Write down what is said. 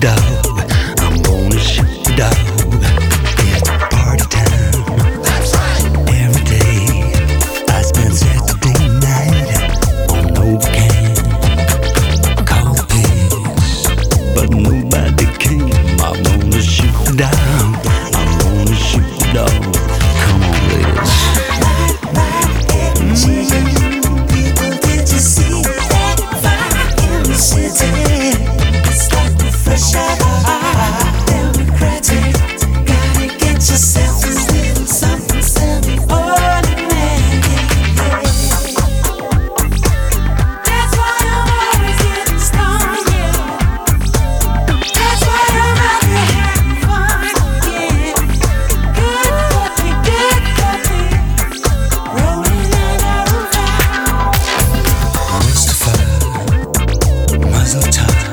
dog. I'm gonna shoot the dog. It's party time. That's right. Every day I spend Saturday night on Novocaine. Coffee, but nobody came. I'm gonna shoot the dog. I'm gonna shoot the dog. Come on, ladies. People, did you see that fire in the city? It's like the fresh air. Democratic, gotta get yourself a little something semi-ordinary. That's why I'm always getting stronger. That's why I'm out here having fun, yeah. Good coffee, rolling on our roof. Mustafa, Muzzle Top.